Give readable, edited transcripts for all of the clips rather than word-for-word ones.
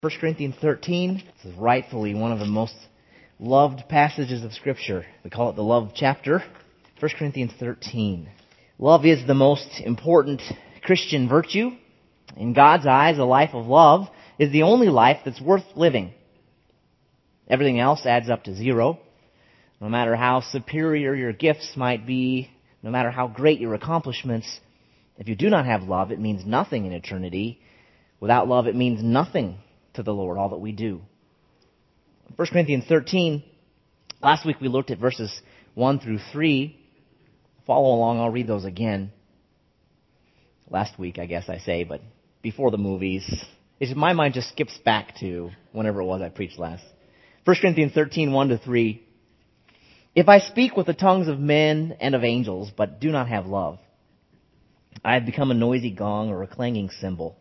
1 Corinthians 13 is rightfully one of the most loved passages of Scripture. We call it the love chapter. 1 Corinthians 13. Love is the most important Christian virtue. In God's eyes, a life of love is the only life that's worth living. Everything else adds up to zero. No matter how superior your gifts might be, no matter how great your accomplishments, if you do not have love, it means nothing in eternity. Without love, it means nothing to the Lord, all that we do. 1 Corinthians 13, last week we looked at verses 1 through 3. Follow along, I'll read those again. Last week, I guess I say, but before the movies. My mind just skips back to whenever it was I preached last. 1 Corinthians 13, 1 to 3. If I speak with the tongues of men and of angels, but do not have love, I have become a noisy gong or a clanging cymbal.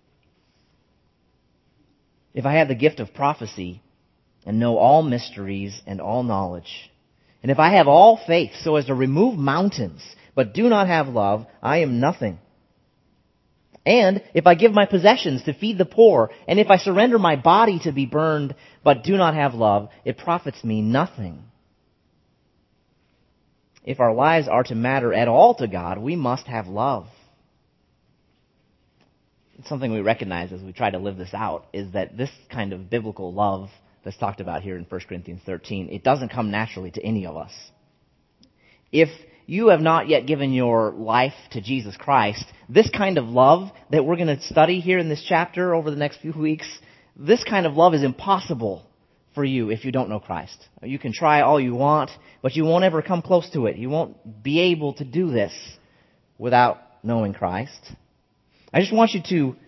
If I have the gift of prophecy and know all mysteries and all knowledge, and if I have all faith so as to remove mountains, but do not have love, I am nothing. And if I give my possessions to feed the poor, and if I surrender my body to be burned, but do not have love, it profits me nothing. If our lives are to matter at all to God, we must have love. Something we recognize as we try to live this out is that this kind of biblical love that's talked about here in 1 Corinthians 13, it doesn't come naturally to any of us. If you have not yet given your life to Jesus Christ, this kind of love that we're going to study here in this chapter over the next few weeks, this kind of love is impossible for you if you don't know Christ. You can try all you want, but you won't ever come close to it. You won't be able to do this without knowing Christ. I just want you to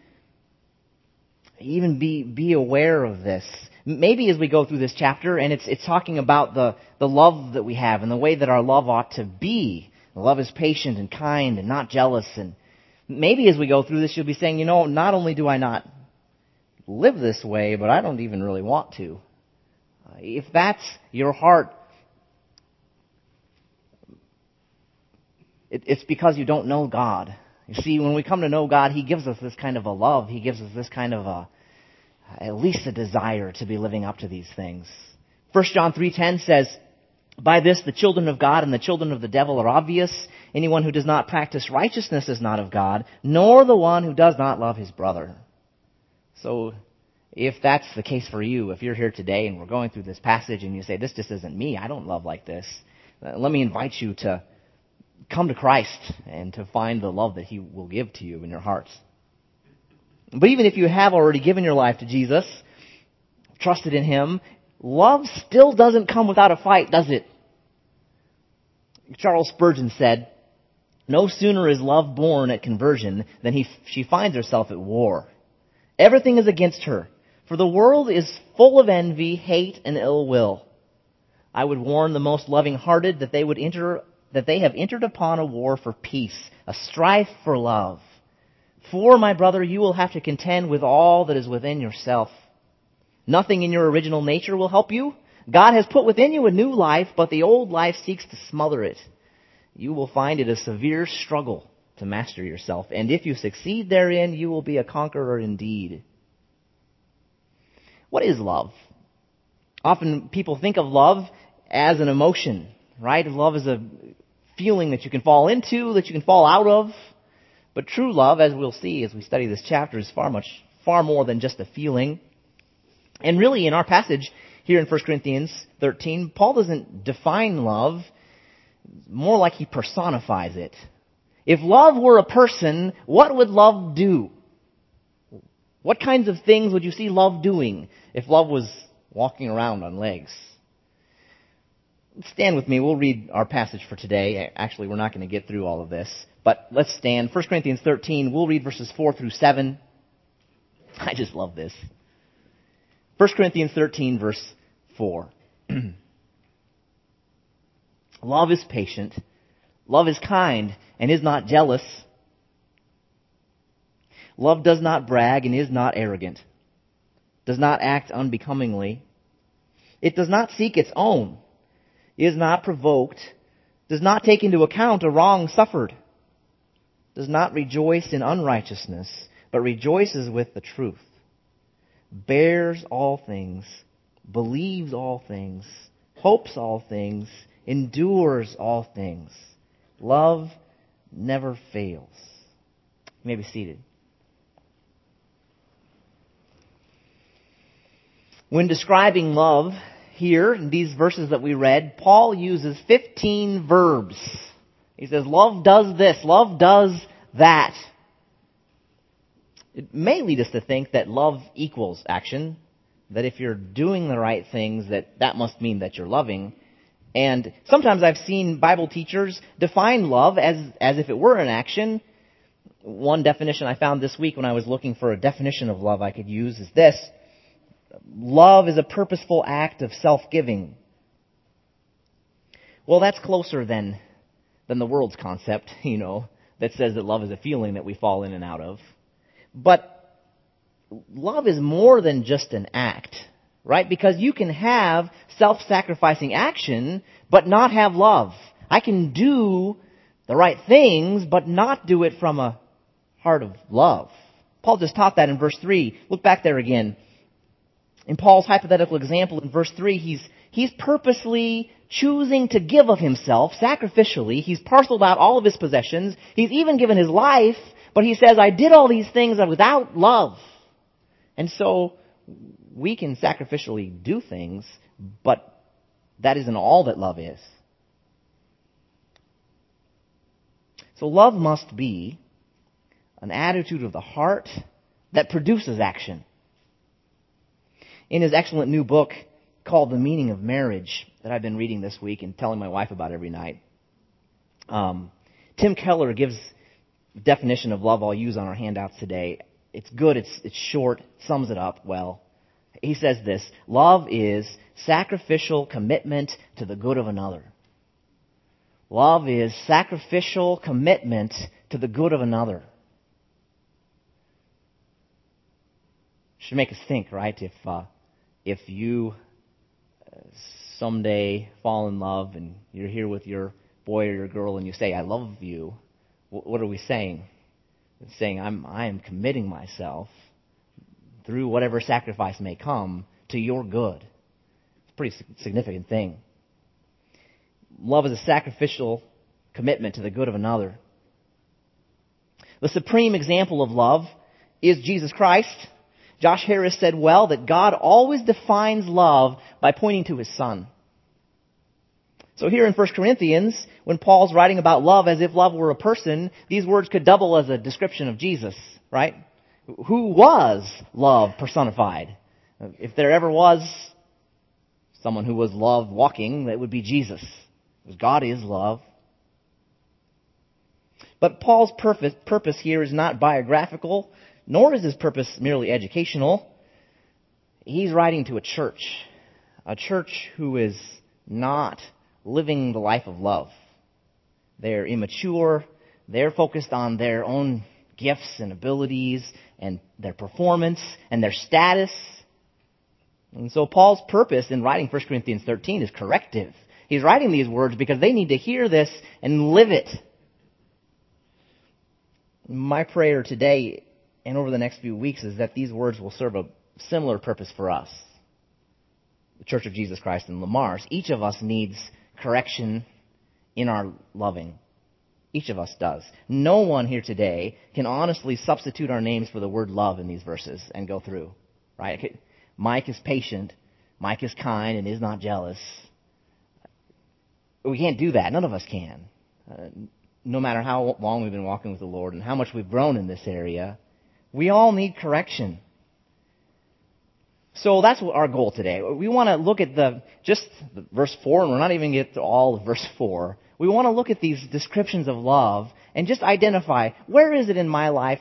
even be aware of this. Maybe as we go through this chapter, and it's talking about the love that we have and the way that our love ought to be. Love is patient and kind and not jealous. And maybe as we go through this, you'll be saying, not only do I not live this way, but I don't even really want to. If that's your heart, it's because you don't know God. You see, when we come to know God, He gives us this kind of a love. He gives us this kind of at least a desire to be living up to these things. 1 John 3:10 says, by this the children of God and the children of the devil are obvious. Anyone who does not practice righteousness is not of God, nor the one who does not love his brother. So if that's the case for you, if you're here today and we're going through this passage and you say, this just isn't me, I don't love like this, let me invite you to come to Christ and to find the love that He will give to you in your hearts. But even if you have already given your life to Jesus, trusted in Him, love still doesn't come without a fight, does it? Charles Spurgeon said, no sooner is love born at conversion than she finds herself at war. Everything is against her, for the world is full of envy, hate, and ill will. I would warn the most loving-hearted that they have entered upon a war for peace, a strife for love. For, my brother, you will have to contend with all that is within yourself. Nothing in your original nature will help you. God has put within you a new life, but the old life seeks to smother it. You will find it a severe struggle to master yourself, and if you succeed therein, you will be a conqueror indeed. What is love? Often people think of love as an emotion, right? Love is a feeling that you can fall into, that you can fall out of. But true love, as we'll see as we study this chapter, is far more than just a feeling. And really, in our passage here in 1 Corinthians 13, Paul doesn't define love, more like he personifies it. If love were a person, what would love do? What kinds of things would you see love doing if love was walking around on legs? Stand with me. We'll read our passage for today. Actually, we're not going to get through all of this, but let's stand. 1 Corinthians 13, we'll read verses 4 through 7. I just love this. 1 Corinthians 13, verse 4. Love is patient. Love is kind and is not jealous. Love does not brag and is not arrogant. Does not act unbecomingly. It does not seek its own. Is not provoked, does not take into account a wrong suffered, does not rejoice in unrighteousness, but rejoices with the truth, bears all things, believes all things, hopes all things, endures all things. Love never fails. You may be seated. When describing love here in these verses that we read, Paul uses 15 verbs. He says, love does this, love does that. It may lead us to think that love equals action, that if you're doing the right things, that must mean that you're loving. And sometimes I've seen Bible teachers define love as if it were an action. One definition I found this week when I was looking for a definition of love I could use is this: love is a purposeful act of self-giving. Well, that's closer than the world's concept, that says that love is a feeling that we fall in and out of. But love is more than just an act, right? Because you can have self-sacrificing action, but not have love. I can do the right things, but not do it from a heart of love. Paul just taught that in verse 3. Look back there again. In Paul's hypothetical example in verse 3, he's purposely choosing to give of himself sacrificially. He's parceled out all of his possessions. He's even given his life, but he says, I did all these things without love. And so we can sacrificially do things, but that isn't all that love is. So love must be an attitude of the heart that produces action. In his excellent new book called The Meaning of Marriage that I've been reading this week and telling my wife about every night, Tim Keller gives a definition of love I'll use on our handouts today. It's good, it's short, sums it up well. He says this: love is sacrificial commitment to the good of another. Love is sacrificial commitment to the good of another. Should make us think, right? If you someday fall in love and you're here with your boy or your girl and you say, I love you, what are we saying? It's saying, I am committing myself through whatever sacrifice may come to your good. It's a pretty significant thing. Love is a sacrificial commitment to the good of another. The supreme example of love is Jesus Christ. Josh Harris said well that God always defines love by pointing to His Son. So here in 1 Corinthians, when Paul's writing about love as if love were a person, these words could double as a description of Jesus, right? Who was love personified? If there ever was someone who was love walking, that would be Jesus. Because God is love. But Paul's purpose here is not biographical, nor is his purpose merely educational. He's writing to a church who is not living the life of love. They're immature. They're focused on their own gifts and abilities and their performance and their status. And so Paul's purpose in writing 1 Corinthians 13 is corrective. He's writing these words because they need to hear this and live it. My prayer today and over the next few weeks is that these words will serve a similar purpose for us, the Church of Jesus Christ in Lamars. Each of us needs correction in our loving. Each of us does. No one here today can honestly substitute our names for the word love in these verses and go through. Right? Mike is patient. Mike is kind and is not jealous. We can't do that. None of us can. No matter how long we've been walking with the Lord and how much we've grown in this area, we all need correction. So that's our goal today. We want to look at just verse 4, and we're not even get to all of verse 4. We want to look at these descriptions of love and just identify, where is it in my life,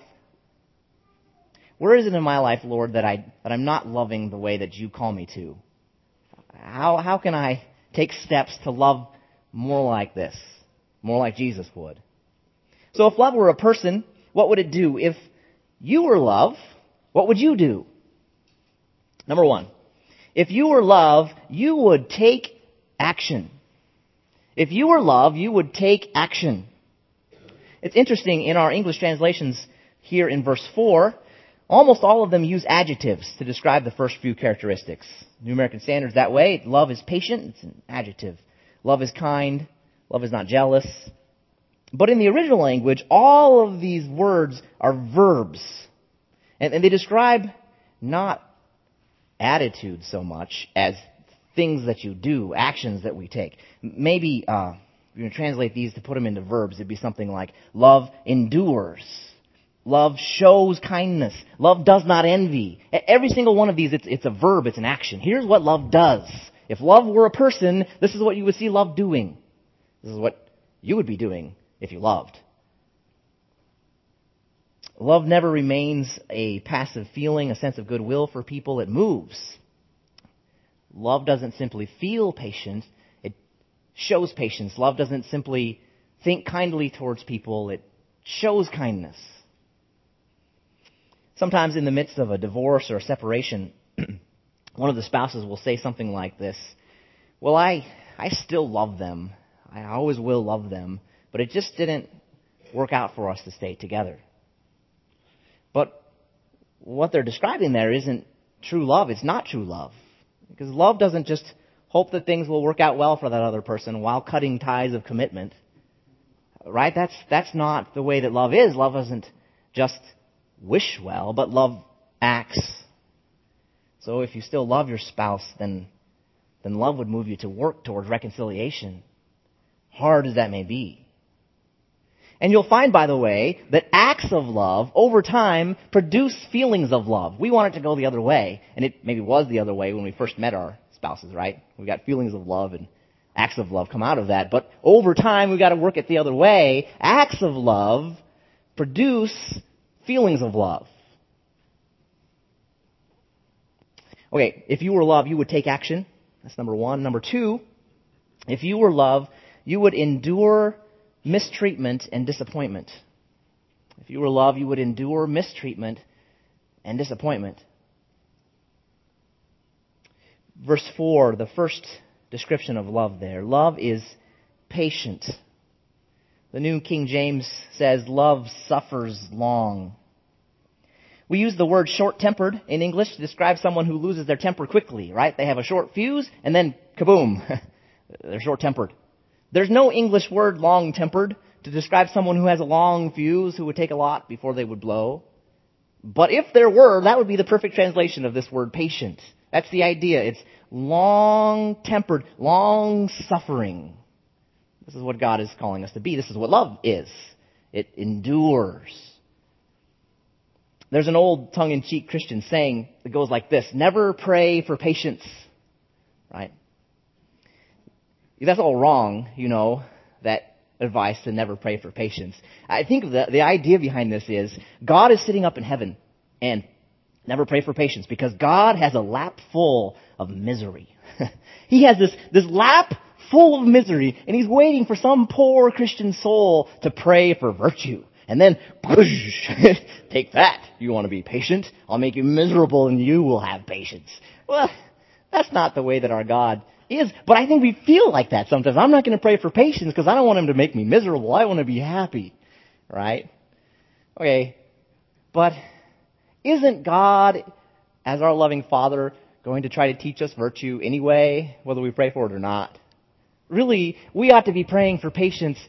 Lord, that I'm not loving the way that you call me to? How can I take steps to love more like this, more like Jesus would? So if love were a person, what would it do? If you were love, what would you do? Number one, if you were love, you would take action. If you were love, you would take action. It's interesting, in our English translations here in verse 4, Almost all of them use adjectives to describe the first few characteristics. New American Standard's that way. Love is patient. It's an adjective. Love is kind. Love is not jealous. But in the original language, all of these words are verbs. And they describe not attitudes so much as things that you do, actions that we take. Maybe you're going to translate these to put them into verbs. It'd be something like love endures. Love shows kindness. Love does not envy. Every single one of these, it's a verb, it's an action. Here's what love does. If love were a person, this is what you would see love doing. This is what you would be doing if you loved. Love never remains a passive feeling, a sense of goodwill for people. It moves. Love doesn't simply feel patient, it shows patience. Love doesn't simply think kindly towards people, it shows kindness. Sometimes in the midst of a divorce or a separation, one of the spouses will say something like this: well, I still love them. I always will love them, but it just didn't work out for us to stay together. But what they're describing there isn't true love. It's not true love. Because love doesn't just hope that things will work out well for that other person while cutting ties of commitment. Right? That's not the way that love is. Love doesn't just wish well, but love acts. So if you still love your spouse, then love would move you to work towards reconciliation, hard as that may be. And you'll find, by the way, that acts of love over time produce feelings of love. We want it to go the other way, and it maybe was the other way when we first met our spouses, right? We got feelings of love and acts of love come out of that. But over time, we've got to work it the other way. Acts of love produce feelings of love. Okay, if you were love, you would take action. That's number one. Number two, if you were love, you would endure mistreatment and disappointment. If you were love, you would endure mistreatment and disappointment. Verse 4, the first description of love there. Love is patient. The New King James says, love suffers long. We use the word short-tempered in English to describe someone who loses their temper quickly, right? They have a short fuse, and then kaboom, they're short-tempered. There's no English word long-tempered to describe someone who has a long fuse, who would take a lot before they would blow. But if there were, that would be the perfect translation of this word patient. That's the idea. It's long-tempered, long-suffering. This is what God is calling us to be. This is what love is. It endures. There's an old tongue-in-cheek Christian saying that goes like this: never pray for patience. Right? That's all wrong, that advice to never pray for patience. I think the idea behind this is God is sitting up in heaven and never pray for patience because God has a lap full of misery. He has this lap full of misery, and he's waiting for some poor Christian soul to pray for virtue. And then, take that. You want to be patient? I'll make you miserable and you will have patience. Well, that's not the way that our God is. But I think we feel like that sometimes. I'm not going to pray for patience because I don't want him to make me miserable. I want to be happy. Right? Okay. But isn't God, as our loving Father, going to try to teach us virtue anyway, whether we pray for it or not? Really, we ought to be praying for patience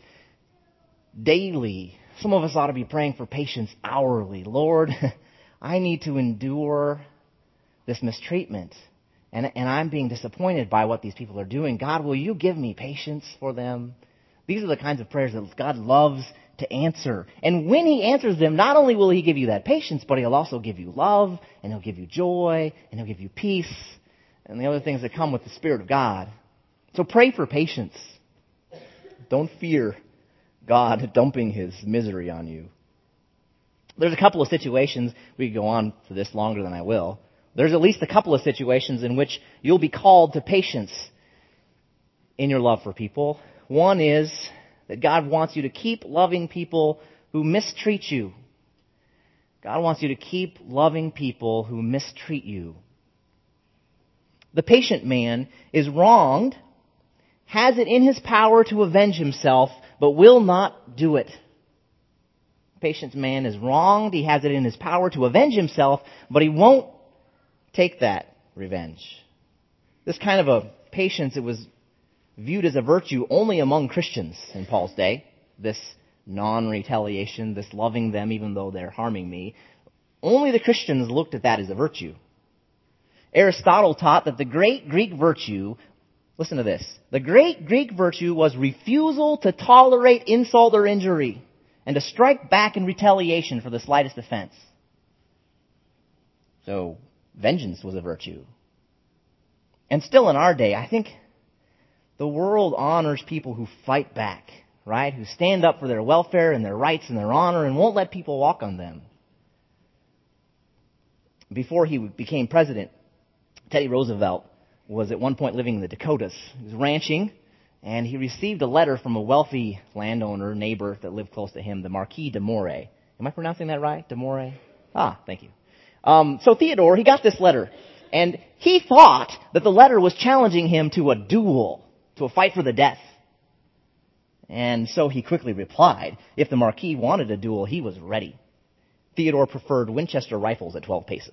daily. Some of us ought to be praying for patience hourly. Lord, I need to endure this mistreatment. And I'm being disappointed by what these people are doing. God, will you give me patience for them? These are the kinds of prayers that God loves to answer. And when he answers them, not only will he give you that patience, but he'll also give you love, and he'll give you joy, and he'll give you peace, and the other things that come with the Spirit of God. So pray for patience. Don't fear God dumping his misery on you. There's a couple of situations, we could go on for this longer than I will. There's at least a couple of situations in which you'll be called to patience in your love for people. One is that God wants you to keep loving people who mistreat you. God wants you to keep loving people who mistreat you. The patient man is wronged, has it in his power to avenge himself, but will not do it. patient man is wronged. He has it in his power to avenge himself, but he won't take that revenge. This kind of a patience, it was viewed as a virtue only among Christians in Paul's day. This non-retaliation, this loving them even though they're harming me. Only the Christians looked at that as a virtue. Aristotle taught that the great Greek virtue, listen to this, the great Greek virtue was refusal to tolerate insult or injury and to strike back in retaliation for the slightest offense. So, vengeance was a virtue. And still in our day, I think the world honors people who fight back, right? Who stand up for their welfare and their rights and their honor and won't let people walk on them. Before he became president, Teddy Roosevelt was at one point living in the Dakotas. He was ranching, and he received a letter from a wealthy landowner, neighbor that lived close to him, the Marquis de Moray. Am I pronouncing that right? De Moray? Thank you. So Theodore, he got this letter, and he thought that the letter was challenging him to a duel, to a fight for the death. And so he quickly replied, if the Marquis wanted a duel, he was ready. Theodore preferred Winchester rifles at 12 paces.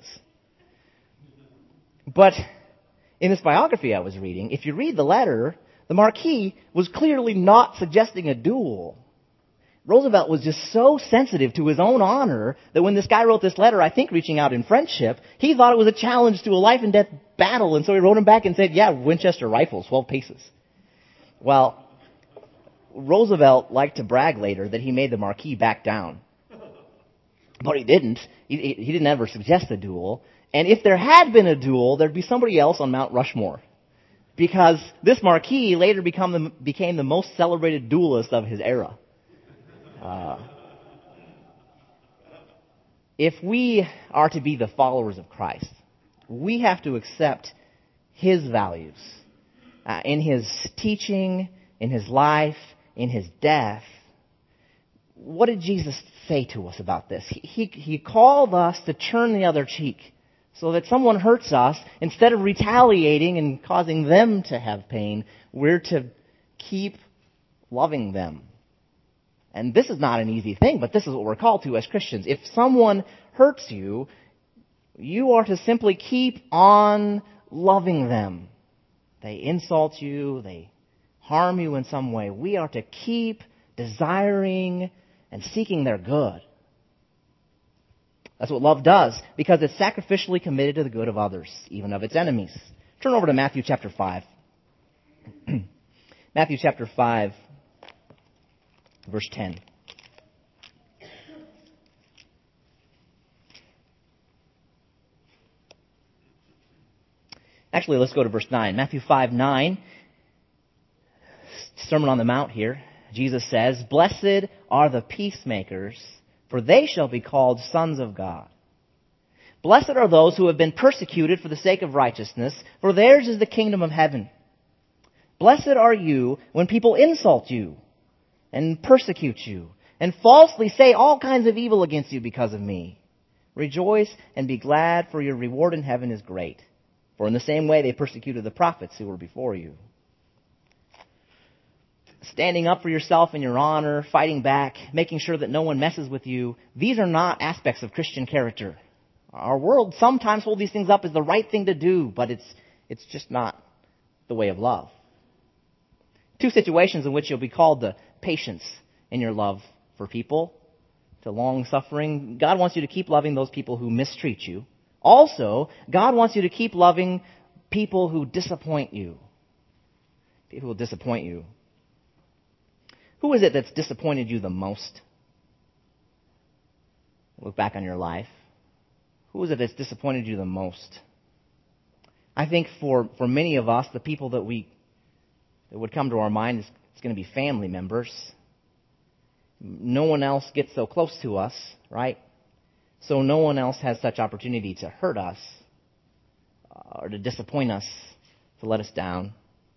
But in this biography I was reading, if you read the letter, the Marquis was clearly not suggesting a duel. Roosevelt was just so sensitive to his own honor that when this guy wrote this letter, I think reaching out in friendship, he thought it was a challenge to a life and death battle. And so he wrote him back and said, yeah, Winchester rifles, 12 paces. Well, Roosevelt liked to brag later that he made the Marquis back down. But he didn't. He didn't ever suggest a duel. And if there had been a duel, there'd be somebody else on Mount Rushmore. Because this Marquis later became the most celebrated duelist of his era. If we are to be the followers of Christ, we have to accept His values in His teaching, in His life, in His death. What did Jesus say to us about this? He called us to turn the other cheek so that someone hurts us, instead of retaliating and causing them to have pain, we're to keep loving them. And this is not an easy thing, but this is what we're called to as Christians. If someone hurts you, you are to simply keep on loving them. They insult you, they harm you in some way. We are to keep desiring and seeking their good. That's what love does, because it's sacrificially committed to the good of others, even of its enemies. Turn over to Matthew chapter 5. Matthew chapter 5, verse 10. Actually, let's go to verse 9. Matthew 5:9. Sermon on the Mount here. Jesus says, "Blessed are the peacemakers, for they shall be called sons of God. Blessed are those who have been persecuted for the sake of righteousness, for theirs is the kingdom of heaven. Blessed are you when people insult you and persecute you and falsely say all kinds of evil against you because of me. Rejoice and be glad, for your reward in heaven is great. For in the same way they persecuted the prophets who were before you." Standing up for yourself and your honor, fighting back, making sure that no one messes with you, these are not aspects of Christian character. Our world sometimes holds these things up as the right thing to do, but it's just not the way of love. Two situations in which you'll be called to patience in your love for people, to long-suffering. God wants you to keep loving those people who mistreat you. Also, God wants you to keep loving people who disappoint you. People who disappoint you. Who is it that's disappointed you the most? Look back on your life. Who is it that's disappointed you the most? I think for many of us, the people that would come to our mind is it's going to be family members. No one else gets so close to us, right? So no one else has such opportunity to hurt us or to disappoint us, to let us down.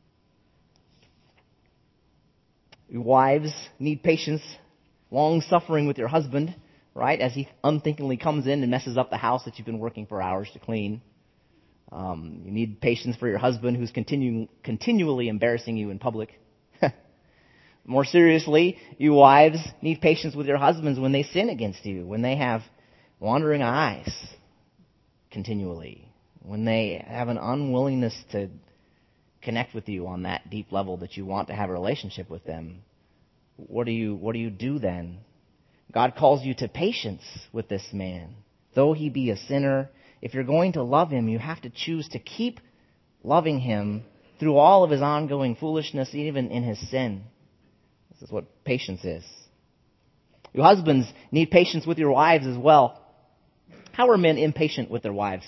Wives need patience, long-suffering with your husband, right, as he unthinkingly comes in and messes up the house that you've been working for hours to clean. You need patience for your husband who's continually embarrassing you in public. More seriously, you wives need patience with your husbands when they sin against you, when they have wandering eyes continually, when they have an unwillingness to connect with you on that deep level that you want to have a relationship with them. What do you do then? God calls you to patience with this man. Though he be a sinner, if you're going to love him, you have to choose to keep loving him through all of his ongoing foolishness, even in his sin. This is what patience is. You husbands need patience with your wives as well. How are men impatient with their wives?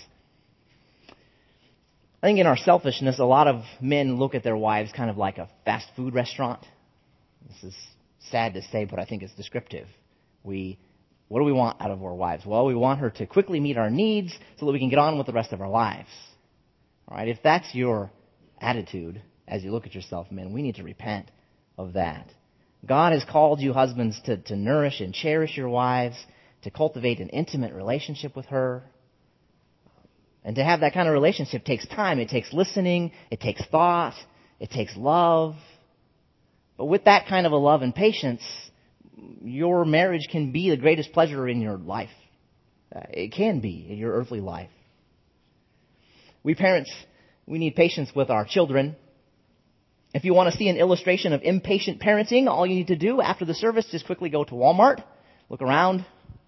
I think in our selfishness, a lot of men look at their wives kind of like a fast food restaurant. This is sad to say, but I think it's descriptive. What do we want out of our wives? Well, we want her to quickly meet our needs so that we can get on with the rest of our lives. All right, if that's your attitude as you look at yourself, men, we need to repent of that. God has called you husbands to nourish and cherish your wives, to cultivate an intimate relationship with her. And to have that kind of relationship takes time. It takes listening. It takes thought. It takes love. But with that kind of a love and patience, your marriage can be the greatest pleasure in your life. It can be in your earthly life. We parents, we need patience with our children. If you want to see an illustration of impatient parenting, all you need to do after the service, just quickly go to Walmart, look around.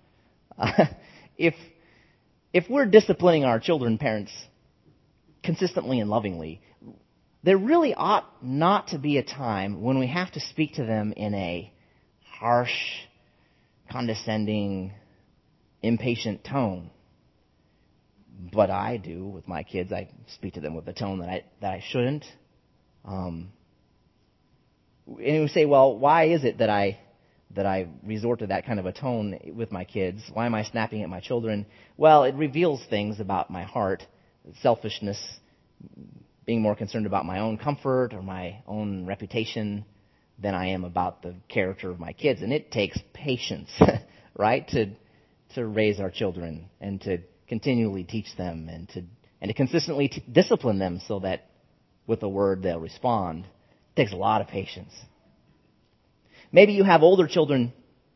If we're disciplining our children, parents, consistently and lovingly, there really ought not to be a time when we have to speak to them in a harsh, condescending, impatient tone. But I do with my kids. I speak to them with a tone that I shouldn't. And you say, well, why is it that I resort to that kind of a tone with my kids? Why am I snapping at my children? Well, it reveals things about my heart, selfishness, being more concerned about my own comfort or my own reputation than I am about the character of my kids. And it takes patience, right, to raise our children and to continually teach them and to consistently discipline them so that with a word they'll respond. It takes a lot of patience. Maybe you have older children,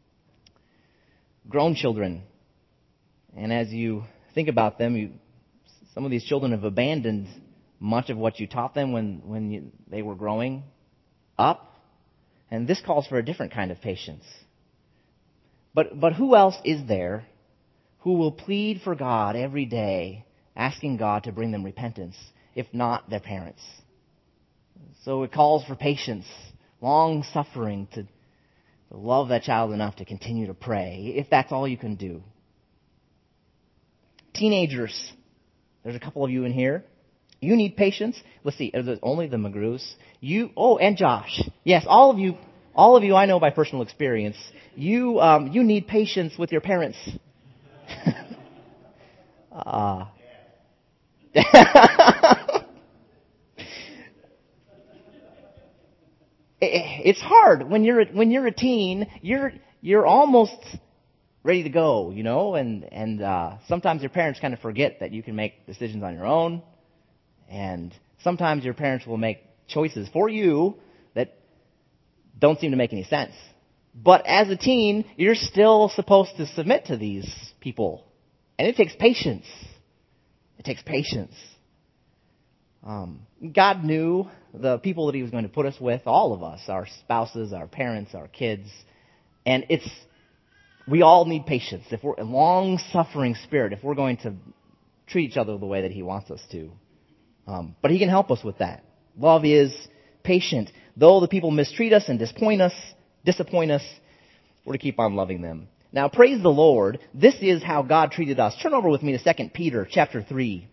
grown children, and as you think about them, some of these children have abandoned much of what you taught them when they were growing up, and this calls for a different kind of patience. But who else is there who will plead for God every day, asking God to bring them repentance, if not their parents? So it calls for patience, long suffering to love that child enough to continue to pray, if that's all you can do. Teenagers, there's a couple of you in here. You need patience. Let's see, there's only the McGrews. And Josh. Yes, all of you I know by personal experience. You need patience with your parents. It's hard when you're a teen. You're almost ready to go, and sometimes your parents kind of forget that you can make decisions on your own, and sometimes your parents will make choices for you that don't seem to make any sense. But as a teen, you're still supposed to submit to these people, and it takes patience. It takes patience. God knew the people that He was going to put us with, all of us, our spouses, our parents, our kids, and we all need patience. If we're a long-suffering spirit, if we're going to treat each other the way that He wants us to. But He can help us with that. Love is patient. Though the people mistreat us and disappoint us, we're to keep on loving them. Now, praise the Lord. This is how God treated us. Turn over with me to 2 Peter chapter 3.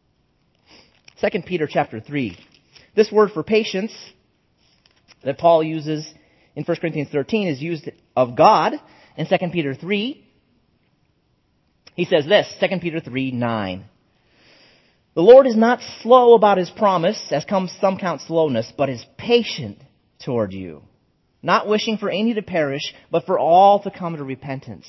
2 Peter chapter 3. This word for patience that Paul uses in 1 Corinthians 13 is used of God in 2 Peter 3. He says this, 2 Peter 3:9. The Lord is not slow about His promise, as some count slowness, but is patient toward you, not wishing for any to perish, but for all to come to repentance.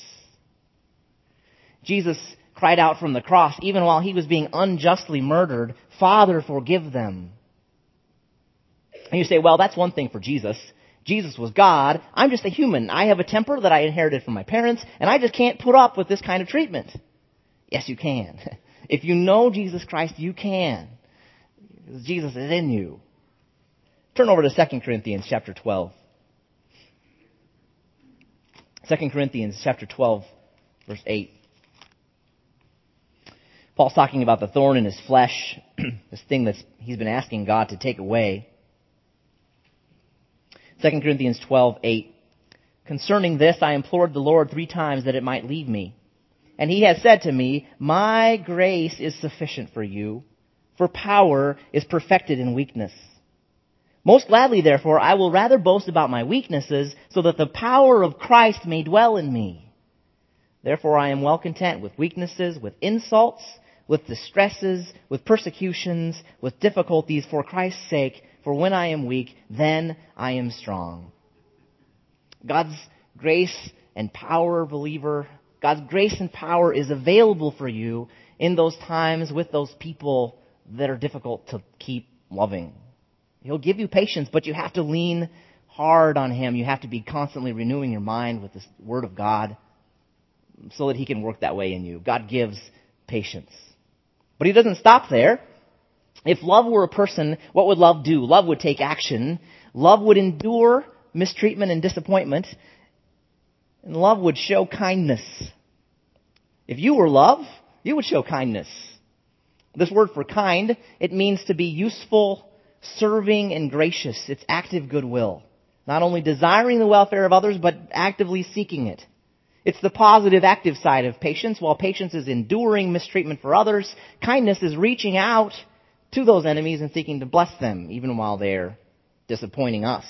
Jesus cried out from the cross, even while He was being unjustly murdered, Father, forgive them. And you say, well, that's one thing for Jesus. Jesus was God. I'm just a human. I have a temper that I inherited from my parents, and I just can't put up with this kind of treatment. Yes, you can. If you know Jesus Christ, you can. Because Jesus is in you. Turn over to 2 Corinthians chapter 12. 2 Corinthians chapter 12, verse 8. Paul's talking about the thorn in his flesh, this thing that he's been asking God to take away. 2 Corinthians 12:8. Concerning this I implored the Lord 3 times that it might leave me. And he has said to me, my grace is sufficient for you, for power is perfected in weakness. Most gladly, therefore, I will rather boast about my weaknesses, so that the power of Christ may dwell in me. Therefore I am well content with weaknesses, with insults, with distresses, with persecutions, with difficulties for Christ's sake, for when I am weak, then I am strong. God's grace and power, believer, God's grace and power is available for you in those times with those people that are difficult to keep loving. He'll give you patience, but you have to lean hard on Him. You have to be constantly renewing your mind with the Word of God so that He can work that way in you. God gives patience. But He doesn't stop there. If love were a person, what would love do? Love would take action. Love would endure mistreatment and disappointment. And love would show kindness. If you were love, you would show kindness. This word for kind, it means to be useful, serving, and gracious. It's active goodwill. Not only desiring the welfare of others, but actively seeking it. It's the positive, active side of patience. While patience is enduring mistreatment for others, kindness is reaching out to those enemies and seeking to bless them, even while they're disappointing us.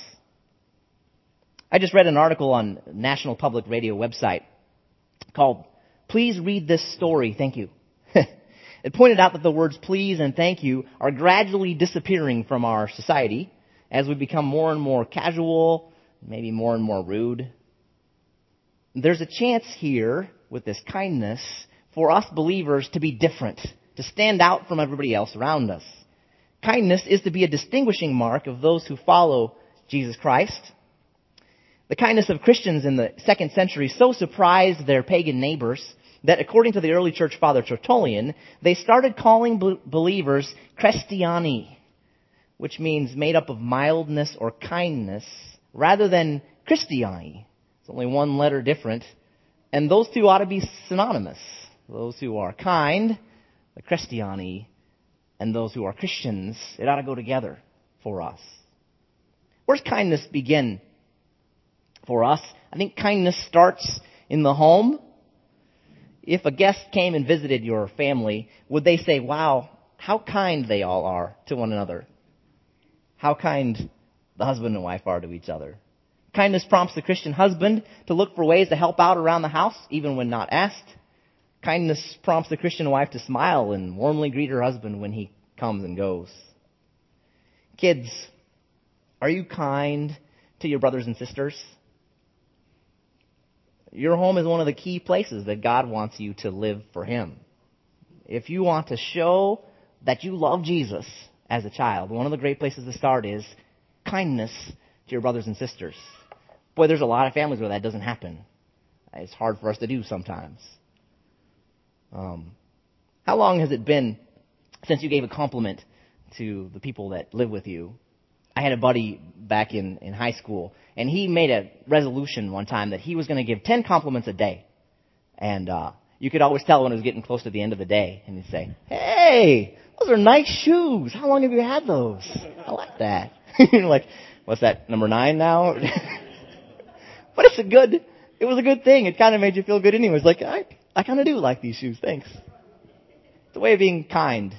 I just read an article on National Public Radio website called, Please Read This Story, Thank You. It pointed out that the words please and thank you are gradually disappearing from our society as we become more and more casual, maybe more and more rude. There's a chance here with this kindness for us believers to be different, to stand out from everybody else around us. Kindness is to be a distinguishing mark of those who follow Jesus Christ. The kindness of Christians in the 2nd century so surprised their pagan neighbors that according to the early church father Tertullian, they started calling believers Christiani, which means made up of mildness or kindness, rather than Christiani. It's only one letter different. And those two ought to be synonymous. Those who are kind, the Christiani, and those who are Christians, it ought to go together for us. Where's kindness begin for us? I think kindness starts in the home. If a guest came and visited your family, would they say, wow, how kind they all are to one another? How kind the husband and wife are to each other? Kindness prompts the Christian husband to look for ways to help out around the house, even when not asked. Kindness prompts the Christian wife to smile and warmly greet her husband when he comes and goes. Kids, are you kind to your brothers and sisters? Your home is one of the key places that God wants you to live for Him. If you want to show that you love Jesus as a child, one of the great places to start is kindness to your brothers and sisters. Boy, there's a lot of families where that doesn't happen. It's hard for us to do sometimes. How long has it been since you gave a compliment to the people that live with you? I had a buddy back in high school, and he made a resolution one time that he was going to give 10 compliments a day. And you could always tell when it was getting close to the end of the day. And he'd say, hey, those are nice shoes. How long have you had those? I like that. You're like, what's that, number 9 now? But it was a good thing. It kind of made you feel good anyways. Like, I kind of do like these shoes. Thanks. It's a way of being kind.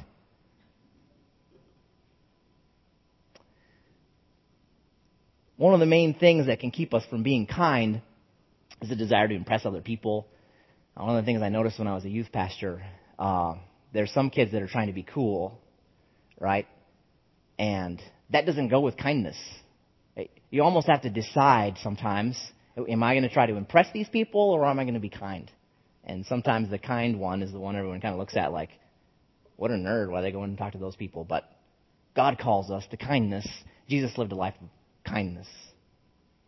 One of the main things that can keep us from being kind is the desire to impress other people. One of the things I noticed when I was a youth pastor, there's some kids that are trying to be cool, right? And that doesn't go with kindness. You almost have to decide sometimes, am I going to try to impress these people or am I going to be kind? And sometimes the kind one is the one everyone kind of looks at like, what a nerd, why are they going and talk to those people? But God calls us to kindness. Jesus lived a life of kindness.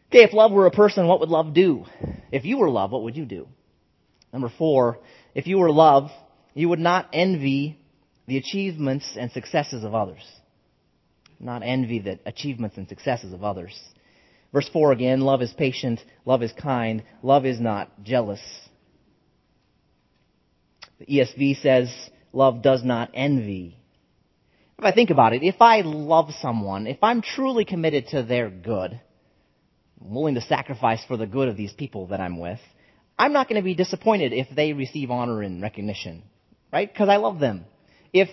Okay, if love were a person, what would love do? If you were love, what would you do? Number 4, if you were love, you would not envy the achievements and successes of others. Not envy the achievements and successes of others. Verse 4 again, love is patient, love is kind, love is not jealous. The ESV says, love does not envy. If I think about it, if I love someone, if I'm truly committed to their good, I'm willing to sacrifice for the good of these people that I'm with, I'm not going to be disappointed if they receive honor and recognition, right? Because I love them. If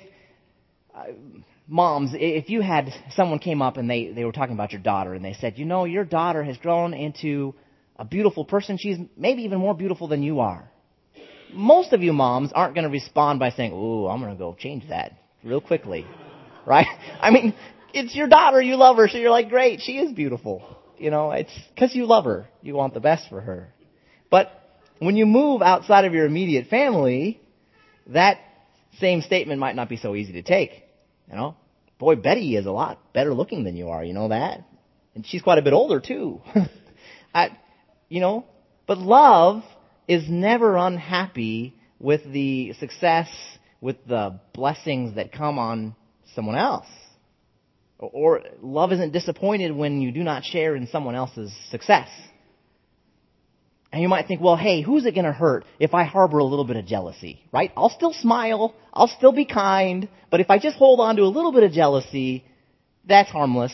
moms, if you had someone came up and they were talking about your daughter and they said, you know, your daughter has grown into a beautiful person. She's maybe even more beautiful than you are. Most of you moms aren't going to respond by saying, ooh, I'm going to go change that real quickly, right? I mean, it's your daughter, you love her, so you're like, great, she is beautiful. You know, it's because you love her. You want the best for her. But when you move outside of your immediate family, that same statement might not be so easy to take. You know, boy, Betty is a lot better looking than you are. You know that? And she's quite a bit older, too. But love is never unhappy with the success, with the blessings that come on someone else. Or love isn't disappointed when you do not share in someone else's success. And you might think, well, hey, who's it going to hurt if I harbor a little bit of jealousy, right? I'll still smile, I'll still be kind, but if I just hold on to a little bit of jealousy, that's harmless.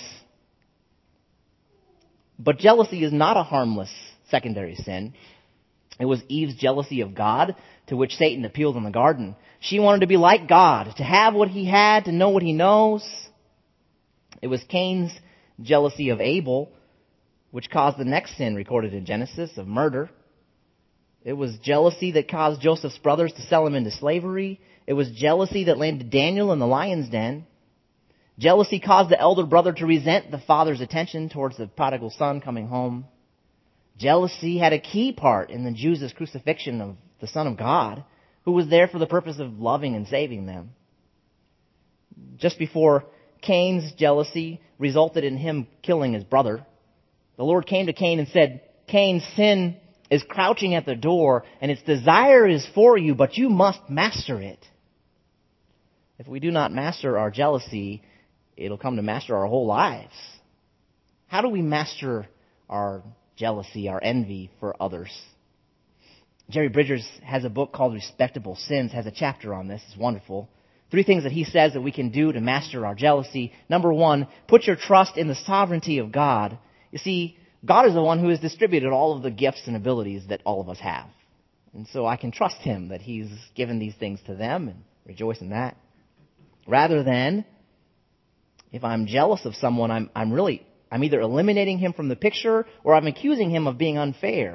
But jealousy is not a harmless secondary sin. It was Eve's jealousy of God to which Satan appealed in the garden. She wanted to be like God, to have what he had, to know what he knows. It was Cain's jealousy of Abel, which caused the next sin recorded in Genesis of murder. It was jealousy that caused Joseph's brothers to sell him into slavery. It was jealousy that landed Daniel in the lion's den. Jealousy caused the elder brother to resent the father's attention towards the prodigal son coming home. Jealousy had a key part in the Jews' crucifixion of the Son of God, who was there for the purpose of loving and saving them. Just before Cain's jealousy resulted in him killing his brother, the Lord came to Cain and said, Cain, sin is crouching at the door, and its desire is for you, but you must master it. If we do not master our jealousy, it'll come to master our whole lives. How do we master our jealousy, our envy for others? Jerry Bridgers has a book called Respectable Sins, has a chapter on this. It's wonderful. 3 things that he says that we can do to master our jealousy. Number 1, put your trust in the sovereignty of God. You see, God is the one who has distributed all of the gifts and abilities that all of us have. And so I can trust him that he's given these things to them and rejoice in that. Rather than, if I'm jealous of someone, I'm either eliminating him from the picture or I'm accusing him of being unfair.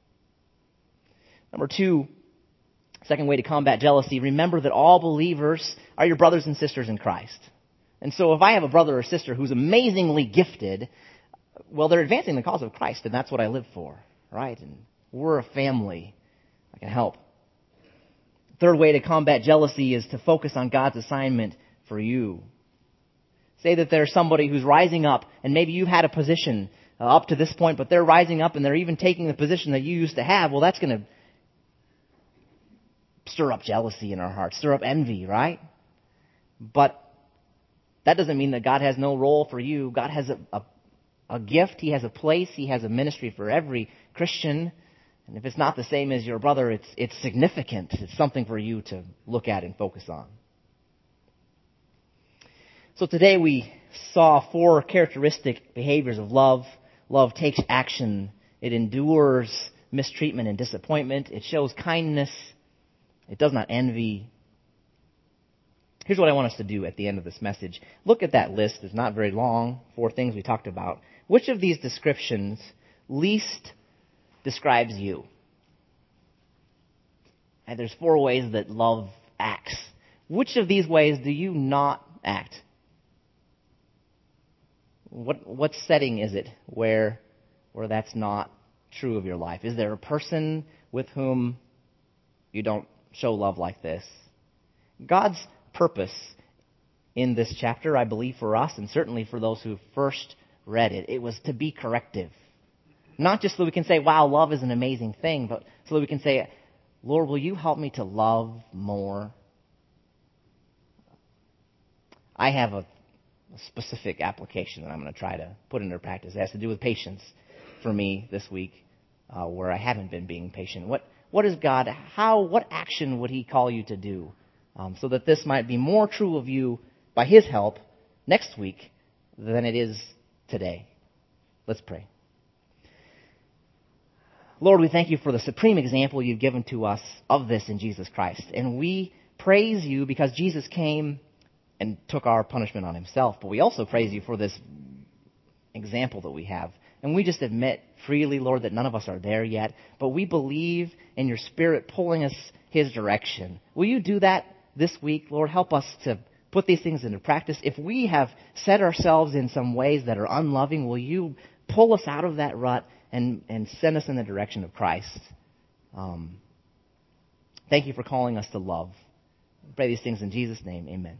Number 2, second way to combat jealousy, remember that all believers are your brothers and sisters in Christ. And so if I have a brother or sister who's amazingly gifted, well, they're advancing the cause of Christ, and that's what I live for, right? And we're a family. I can help. Third way to combat jealousy is to focus on God's assignment for you. Say that there's somebody who's rising up, and maybe you've had a position up to this point, but they're rising up and they're even taking the position that you used to have. Well, that's going to stir up jealousy in our hearts, stir up envy, right? But that doesn't mean that God has no role for you. God has a gift. He has a place. He has a ministry for every Christian. And if it's not the same as your brother, it's significant. It's something for you to look at and focus on. So today we saw 4 characteristic behaviors of love. Love takes action. It endures mistreatment and disappointment. It shows kindness. It does not envy. Here's what I want us to do at the end of this message. Look at that list. It's not very long. 4 things we talked about. Which of these descriptions least describes you? And there's 4 ways that love acts. Which of these ways do you not act? What setting is it where that's not true of your life? Is there a person with whom you don't show love like this? God's purpose in this chapter, I believe for us, and certainly for those who first read it, it was to be corrective. Not just so we can say, wow, love is an amazing thing, but so that we can say, Lord, will you help me to love more? I have a specific application that I'm going to try to put into practice. It has to do with patience for me this week, where I haven't been being patient. What is God? What action would He call you to do, so that this might be more true of you by His help next week than it is today? Let's pray. Lord, we thank you for the supreme example you've given to us of this in Jesus Christ. And we praise you because Jesus came and took our punishment on himself. But we also praise you for this example that we have. And we just admit freely, Lord, that none of us are there yet. But we believe in your Spirit pulling us His direction. Will you do that this week, Lord? Help us to put these things into practice. If we have set ourselves in some ways that are unloving, will you pull us out of that rut and send us in the direction of Christ? Thank you for calling us to love. I pray these things in Jesus' name. Amen.